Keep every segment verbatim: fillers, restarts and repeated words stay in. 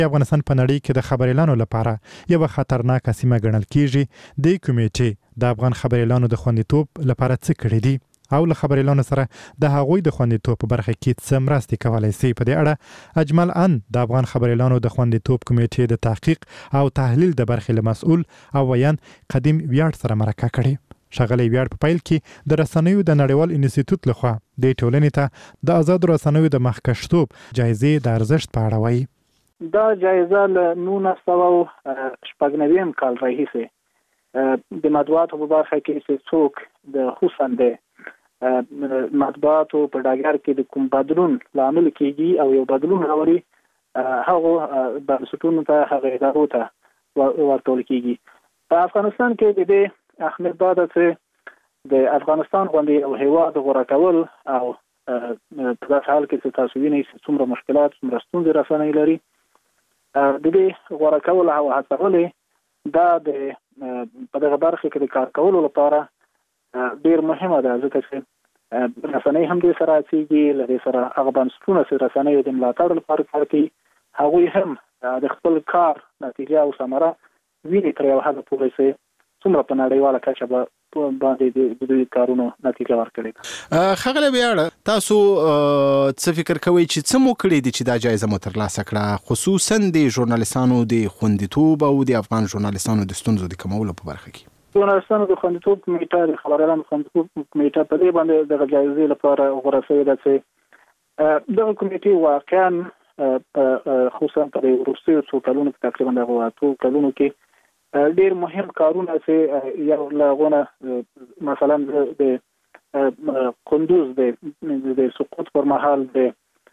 افغانستان په نړۍ کې د خبريالانو لپاره یو خطرناک سیمه ګڼل کیږي. د کمیټې د افغان خبريالانو د خوندیتوب لپاره څه کړی دي او له خبريالانو سره د هغوی د خوندیتوب په برخه کې څه مرستې کولای شي؟ په دې اړه اجمل ان د افغان خبريالانو د خوندیتوب کمیټې د تحقیق او تحلیل د برخې مسؤل او ویان قدیم ویاړ سره مرکه کړې. ښاغلی ویاړ په پیل کې د رسنیو د نړیوال انسټیټیوټ لخوا د ټولنې ته د آزادو رسنیو د مخکښتوب جایزې د ارزښت په اړه وایي. دا جایزه له نولس سوه شپږ نوي کال راهیسې د مطبوعاتو په برخه کې چې څوک د خصوصا د مطبوعاتو په ډګر کې د کوم بدلون لامل کېږي او یو بدلون راوړي هغه بنسټونو ته هغه ادارو ته ورکول کېږي. په افغانستان کې د دې اهمیت دا ده چې د افغانستان باندې یو هیواد غوره کول او په داسې حال کې چې تاسو وینئ چې څومره مشکلات څومره ستونزې رسنۍ لري، د دې غوره کول او هڅول دا د په دغه برخه کې د کار کولو لپاره ډیر مهمه ده، ځکه چې رسنۍ هم دې سره اچيږي، له دې سره هغه بنسټونه چې رسنۍ د ملاتړ لپاره کار کوي هغوی هم د خپل کار نتیجه او ثمره ویني تر یو حد پورې چې څومره په نړیواله کچه به باندې د دوی کارونو نتیجه ورکړي. ښاغلی ویاړ، تاسو څه فکر کوئ چې څه مو کړي دي چې دا جایزه مو ترلاسه کړه، خصوصا د ژورنالیستانو د خوندیتوب او د افغان ژورنالیستانو د ستونزو د کمولو په برخه کې؟ ژورنالیستانو د خوندیتوب کمیټه د خبريالانو خوندیتوب کمیټه په دې باندې د جایزې لپاره غوړه شوې ده چې دغه کمیټه واقعا خصوصا په وروستیو څو کلونو کې تقریبا دغه اتو کلونو کې ډیر مهم کارونه چې یو لغونه مثلا د کندوز د سقوط پر مهال د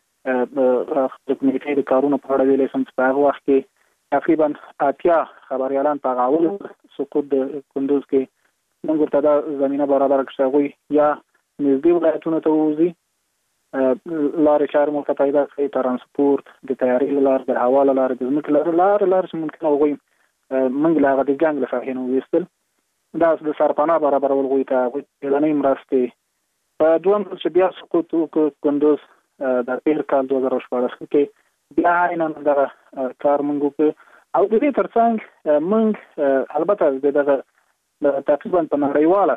کمیټې د کارونو په اړه ویلې سم چې په هغه وخت کې تقریبا اتیا خبريالان په غاول سقوط د کندوز کې موږ ته دا زمينه برابر کړه غوي یا نږدې ولایتونو ته وځي، لارې چارې مو ته پیدا کړي، ترانسپورت د تیاري لار د هوا لار د ځمکې لار لار لار چې ممکن وغوي منګ له هغه د جنگ له فاهینو ویستل دا د سرپناه برابرول غوي ته غوښتنې مرستې په دویم چې بیا سقوط کندوز د تیر کال دوه زره شپږ کې بیا عیناً دغه کار موږ وکړو او د دې ترڅنګ موږ البته دغه تقریبا په نړیواله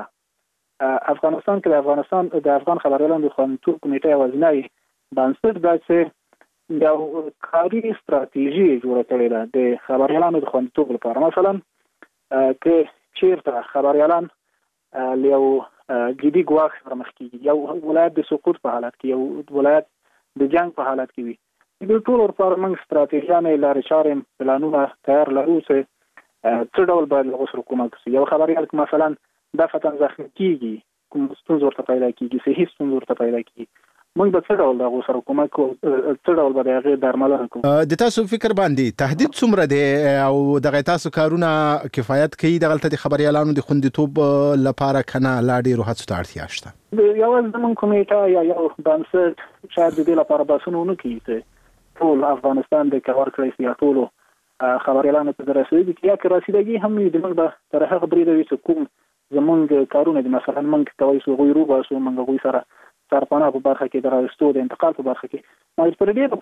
سطحه افغانستان کې د افغانستان د افغان خبريالانو د خوندیتوب کمیټې وزنای بنسټ دا چې یو کاري ستراتیژي جوړه کړې ده د خبريالانو د خوندیتوب لپاره. مثلا کې چیرته خبريالان له یو جدي ګواښ سره مخ کیږي، یو ولایت د سقوط په حالت کې، یو ولایت د جنگ په حالت کې وي، د ټول لپاره موږ ستراتیژیانه لارې چارې پلانونه تیار لرو چې څه ډول باید له سره کومک شي. یو خبريال که مثلا د فتن زخم کیږي، کوم ستونزې ورته پیدا کیږي، صحیح ستونزې ورته پیدا کیږي، موږ به څه ډول د غوسر کومک کو څه ډول به هغه درملنه کوو. د تاسو فکر باندې تهدید څومره دی او دغه تاسو کارونه کفایت کوي دغه د خبريالانو د خوندیتوب لپاره کنه لا ډیرو هڅو ته اړتیا شته؟ یو ځمن کمیټه یا یو بنسټ چې د دې لپاره باسنونه نه کوي ټول افغانستان د کار کړی یا ټول خبريالانو ته رسیدي یا که رسیدګي هم د موږ به تر هغه بریده وي چې کوم زمونږ کارونه د مثلا موږ کوي سو غوي روبا سو موږ غوي سره سرپناه په برخه کې درایستو د انتقال په برخه کې ما پر دې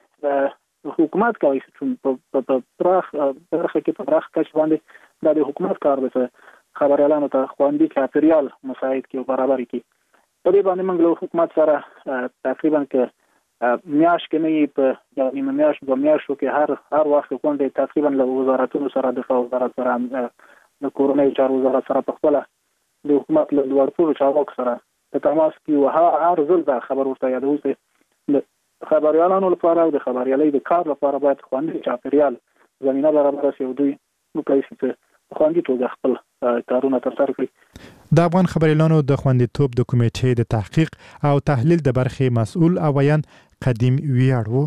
پورې حکومت کوي چې په پراخ برخه کې په پراخ کچ باندې د حکومت کار به خبريالانو ته خوندي چاپیریال مساعد کې برابر کې په دې باندې موږ له حکومت سره تقریبا کې میاش کې نه په یو نیمه میاش په میاشو کې هر هر وخت کوندې تقریبا له وزارتونو سره د وزارت سره د کورنۍ چارو وزارت سره په خپل د حکومت له ورټولو چارواکو سره د تماس کې وها هر ځل دا خبر ورته یادوي چې د خبريالانو لپاره او د خبريالۍ د کار لپاره باید خوندي چاپیریال زمينه برابر شي او دوی نو کوي چې خوندي توګه خپل کارونه ترسره کړي. د افغان خبريالانو د خوندیتوب د کمیټې د تحقیق او تحلیل د برخې مسؤل او ویان قدیم ویاړ وو.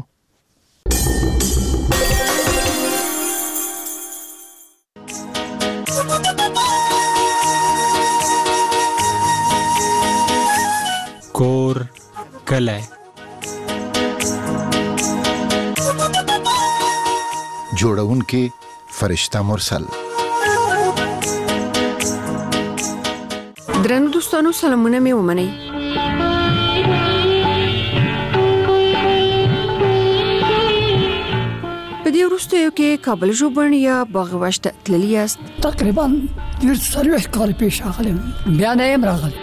کور کلی جوړونکي فرشته مرسل. درنو دوستانو سلامونه مې ومنئ. په دې وروستیو کې کابل ژوبڼ یا باغ وحش ته تللي یاست؟ تقریبا ډېر څلوېښت کاله پیش راغلی وم، بیا نه یم راغلی.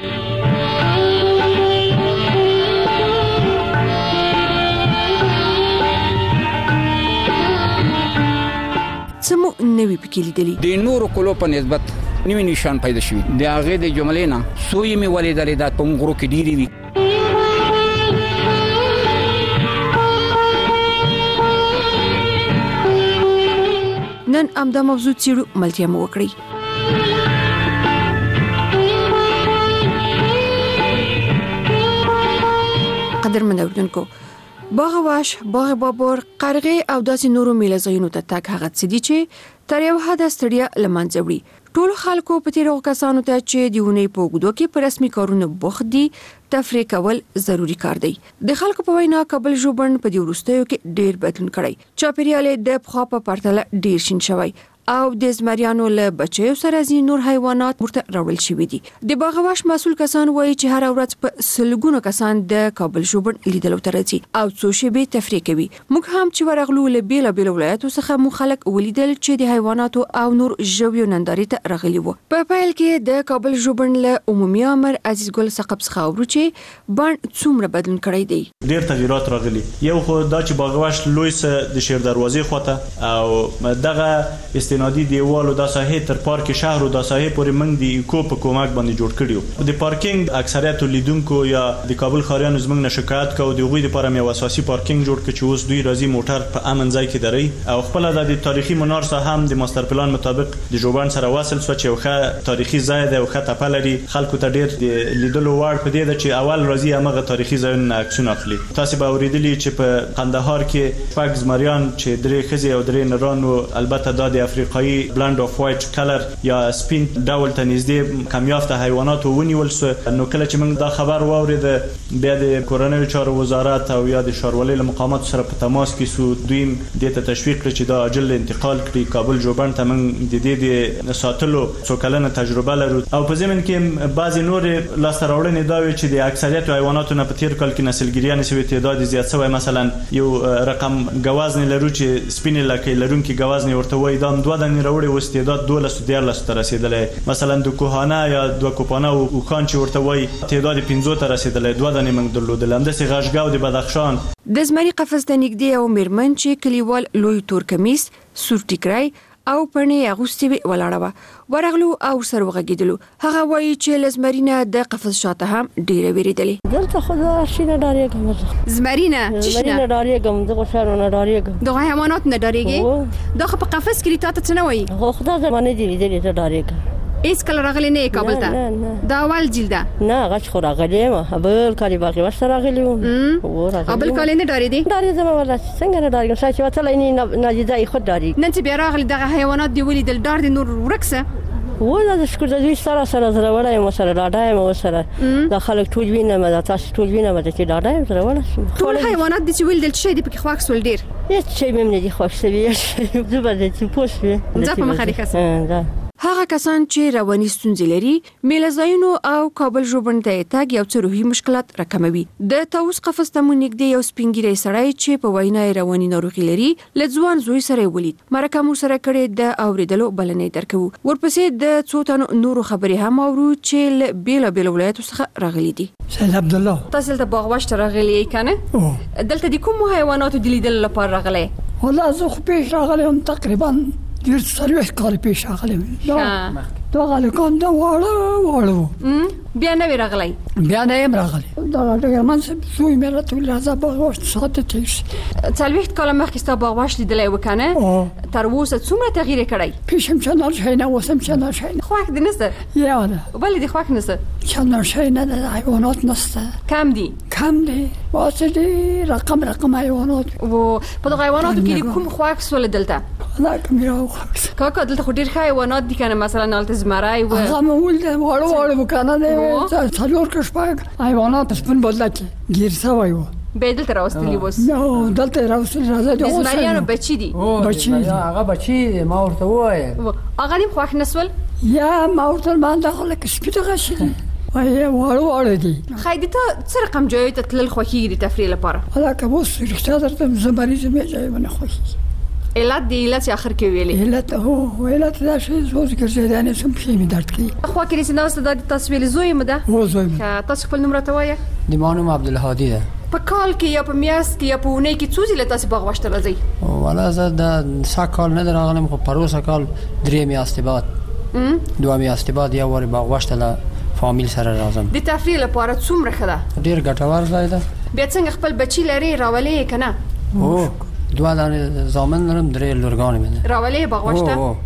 څه مو نوي پکې لیدلي؟ د نورو کلو په نسبت نوي نشان پیدا شوي د هغې د جملې نه سوی مې ولیدلې دا په غرو کې ډېرې وي. نن همدا موضوع څېړو، ملتیا مو وکړئ. قدرمن اوریدونکو، باغ وحش، باغ بابر، قرغې او داسې نورو میله ځایونو ته تګ هغه څه دي چې تر یو حده ستړیا له منځه وړي. ټولو خلکو په تیرو کسانو ته چې د اونۍ په اوږدو کې په رسمي کارونو بوخت دي تفریح کول ضروری کار دی. د خلکو په وینا کابل ژوبڼ په دې وروستیو کې ډېر بدلون کړی. چاپیریال د پخوا په پرتله ډېر شین شوی او د زمریانو له بچیو سره ځینې نور حیوانات ورته راوړل شوي دي. د باغ وحش مسؤل کسان وایي چې هر ورځ په سلګونو کسان د کابل ژوبڼ لیدلو ته راځي او څو شېبې تفریح کوي. موږ هم چې ورغلو له بېلابېلو ولایاتو څخه مو خلک ولیدل چې د حیواناتو او نور ژویو نندارې ته راغلي وو. په پیل کې د کابل ژوبڼ له عمومي امر عزیز ګل ثقب څخه اورو چې بڼ څومره بدلون کړی دی. ډېر تغیرات راغلي. یو خو دا چې باغ وحش لوی څه د شیر دروازې خواته او دغه استنادي دیوالو د ساحې تر پارک شهر او د ساحې پورې موږ د ایکو په کومک باندې جوړ کړیو. د پارکینګ اکثریت لیدونکو یا د کابل ښاریانو زموږ نه شکایت کوي د غوي لپاره یو اساسي پارکینګ جوړ کړي چې اوس دوی راځي موټر په امن ځای کې دري او خپل د تاریخي منار سره هم د ماستر پلان مطابق د ژوبڼ سره وصل شو چې یو ښه تاریخي ځای دی او ښه تپه لري. خلکو ته ډېر د لیدلو وړ په دې ده چې اول راځي هغه تاریخي ځایونه عکسونه اخلي. تاسو به اوریدلی چې په قندهار کې شپږ زمریان چې درې ښځې او درې نرانو البته د افریقایي بلند اف وایټ کلر یا سپین ډول ته نږدې کم یافته حیوانات ونیول شو. نو کله چې موږ دا خبر واورید بیا د کورنیو چارو وزارت او یا د ښاروالۍ له مقاماتو سره په تماس کې سو دوی دې ته تشویق کړ چې دا عاجل انتقال کړي کابل ژوبڼ ته. موږ د دې د ساتلو څو کلنه تجربه لرو او په ضمن کې بعضی نور لاسته راوړنې دا وي چې د اکثریت حیواناتو نه په تیر کال کې نسلګریان سوي تعداد زیات شوی. مثلا یو رقم غوازن لرو چې سپین لکه لرونکي غوازن ورته وای دا دوه دنه وروړي و استعداد دولس دیارلس ته رسیدلې. مثلا د کوهانه یا د کوپانه او خان چې ورته وای تعداد پنځه ته رسیدلې دوه دنه موږ درلودل. همداسې غاښګاو د بدخشان د زمري قفس ته نږدې او میرمن چې کلیوال لوی تور کمیس سور ټیکرای او پړنې اغوستې ولاړه وه ورغلو او سر وغږېدلو. هغه وایي چې له زمري نه د قفس شاته هم ډېره وېرېدلې. دلته خو زه شي نه ډارېږم. زمري نه؟ زمري نه ډارېږم، دغه شیانو نه ډارېږم. دغه حیوانات نه ډارېږې؟ دا خو په قفس کې تا ته څه نه وایي؟ خو خدای زما نه دي لیدلې ته ډارېږم. هیڅ کله راغلی نه یې کابل ته؟ دا اول جیل ده؟ نه هغه چې خو راغلی یم بل کال یې باغ وحش ته راغلی وم. بل کال یې نه ډارېدې؟ ډارېدم والله څنګه نه ډارېږم شاید چې وتلی نه ناجیده یې خود ډارېږي. نن چې بیا راغلی دغه حیوانات دې ولیدل ډار دې نور ورک څه؟ و دا د شکر د دوی سره سره زړوره یم ورسره ډاډه یم ورسره دا خلک ټول وینم دا تاسو ټول وینم چې ډاډه یم زړوره شم. ټول حیوانات دې چې ولیدل چې دې پکې خوښ سول ډېر؟ هېڅ شی مې نه دي خوښ شوي زه به دې پوه شوې ځه په مخه دې ښه هغه کسان چې رواني ستونزې لري میله ځایونو او کابل ژوبڼ ته تګ یو څه روحي مشکلات راکموي. د طاووس قفس ته مو نږدې یو سپین ږیری سړی چې په وینا یې رواني ناروغي لري له ځوان زوی سره یې ولید. مرکه مو سره کړې د اورېدلو بلنه یې درکوو. ورپسې د څو تنو نورو خبرې هم اورو چې له بېلابېلو ولایاتو څخه راغلي دي. سید عبدالله تاسو دلته باغ وحش ته راغلي یې که نه؟ دلته د کومو حیواناتو د لیدلو لپاره راغلی؟ والله زه خو پیش راغلی یم تقریبا ډېر څلوېښت کاله پیش راغلی یم. دا هلکان دا واړه واړه وو. بیا نه وې راغلی؟ بیا نه یم راغلی. دغه ډګرمن صاحب زوی مې راته ویل راځه باغ وحش ساعت ته تېر شي. څلوېښت کاله مخکې ستا باغ وحش لیدلی و که نه؟ تر اوسه څومره تغییر یې کړی؟ پیش هم چندان شی نه اوس هم چندان شی نه. خوښ دې نشته؟ یاده ولې دې خوښ نشته؟ چندان شی نه ده حیوانات نشته. کم دي؟ کم دی واسه ډېر رقم رقم حیوانات. و په دغه حیواناتو کې دې کوم خوښ سول دلته؟ والله کوم یې راوخوښ کاکا دلته خو ډېر ښه حیوانات دي که نه مثلا هلته زمری و هغه مې ولیدل واړه واړه و که نه دی څلور که شپږ حیوانات په سپین بادله کې ګیر شوی و. بیا یې دلته راوستلي اوس؟ نه دلته یې راوستلي راځه د زمریانو بچي دي؟ بچي دي هغه بچي دي ما ورته وویل. هغه نیم خوښ نه سول؟ یا ما ورته ویل ما دغه لکه سپي دغه شي دي واړه واړه دي. خیدي ته څه رقم ځایو ته تلل خوښېږي د تفریح لپاره؟ والله که اوس رښتیا درته زه مریض یم ځایونه خوښېږي. علت دی علت اخر کې ویلې علت هو علت دا شی زوز ګرځي دا نه سم شي می درد کی خو کې رسنده است د تصویر زوی مده هو زوی تاسو خپل نوم راته وایه د مانوم عبدالهادي ده په کال کې یا په میاشت کې یا په اونۍ کې څو ځله تاسو باغ وشت راځي ولا زه د ساکال نه راغلم خو پروسه کال درې میاشتې بعد دوه میاشتې بعد یا ور باغ وشت له فامیل سره راځم د تفریح لپاره څومره خده ډیر ګټور ځای ده بیا څنګه خپل بچی لري راولې کنه او دوه دانه زامن لرم درې لورګان مې راولې باغ وشت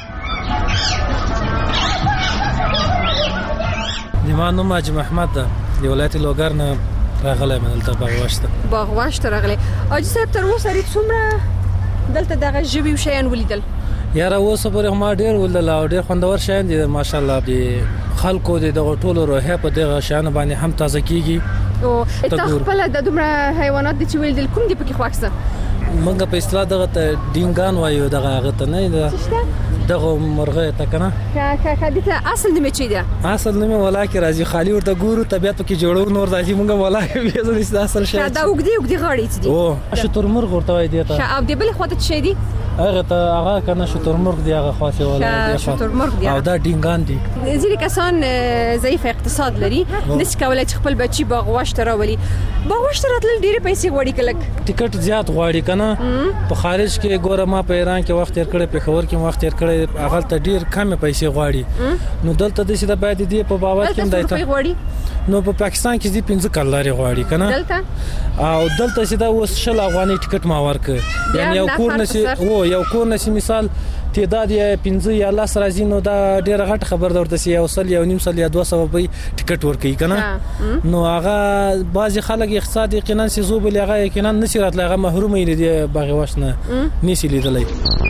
د مانوم ماجد محمد ده د ولایت لوګر نه راغلی مې دلته باغ وشت باغ وشت راغلی اجي صاحب تر اوسه لري څومره دلته دغه ژبي او شیان ولیدل یاره اوسه پورې ما ډېر ولیدل او ډېر خوندور شیان دي ماشاءالله د خلکو د دغه ټولو روحیه په دغه شیانو باندې هم تازه کیږي او تاسو خپل د دومره حیوانات دي چې ولیدل کوم دي پکې خوښ منګه په اصطلاح دغه ته ډینګان وایو دغه هغه ته نه ده دغه مرغه ته کنه کا کا کا دته اصل نیمه چي ده اصل نیمه ولاکه راځي خالی ورته ګورو طبيعت پکې جوړو نور راځي مونږه ولاکه به زه اصل شي دا وګدي وګدي غاړي دي او شتر مرغ ورته وای دی ته او دی بل خواته شي دي هغه ته هغه کنه شتر مرغ دی هغه خاصه ولا دی شتر مرغ دی او دا ډینګان دي ځینې کسان ضعیف اقتصاد لري نس کولای چې خپل بچي باغ واشت راولي باغ واشت راتل ډیره پیسې غواړي کلک ټیکټ زیات غواړي کنه په خارج کې ګوره ما په ایران کې وخت تیر کړی په خبر کې وخت تیر کړی هغه ته ډیر کم پیسې غواړي نو دلته د سیده باید دی په بابا کې دایته نو په پاکستان کې دې پنځه کال غواړي کنه دلته او دلته سیده وس شل افغاني ټیکټ ما ورک یعنی یو کور نشي او یو کور نشي مثال تعداد یې پنځه یا لاس راځي نو دا ډیر غټ خبر درته سي یو سل یو نیم سل یا دوه سوه به ټیکټ ورکړي کنه نو هغه بعضي خلک اقتصادي قانون سي زو بل هغه یقینا نشي راتله هغه محروم دي باغ واشنه نشي لیدلای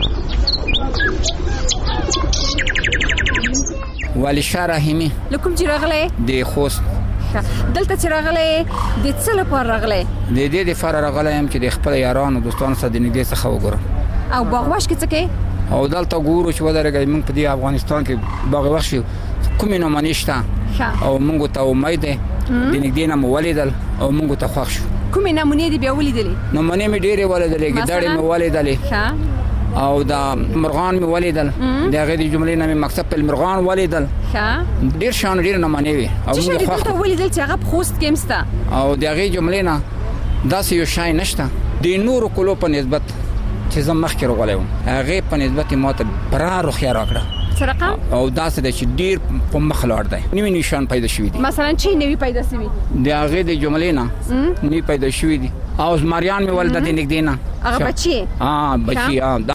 والی شاه رحیمی لکم چې راغله د خوست دلته چې راغله د څه لپاره راغله د دې د فار راغله هم چې د خپل یارانو دوستانو سره د نږدې څخه وګورم او باغ واش کې څه کې او دلته ګورو چې ودرګای موږ په دې افغانستان کې باغ واش کومې نو منیشته او موږ ته امید ده د نږدې نه ولیدل او موږ ته خوښ شو کومې نمونه دي بیا ولیدلې نمونه مې ډېرې ولیدلې ګډړې مې ولیدلې او دا مرغان مې ولیدل د هغه د جملې نه مې مقصد په مرغان ولیدل ډېر شان ډېر نمونه وي او موږ خوښ ولیدل چې هغه خوست کې مستا او د هغه جملې نه داسې یو شای نشته د نورو کلو په نسبت چې زه مخکې راغلی وم هغې په نسبت یې ماته پوره روغتیا راکړه څه رقم او داسې ده چې ډېر په مخ لاړ دی نوي نشان پیدا شوي دي مثلا چې نوي پیدا شوي د هغې د جملې نه نوي پیدا شوي دي او زمریان مې ولده د نږدې نه هغه بچي ها بچي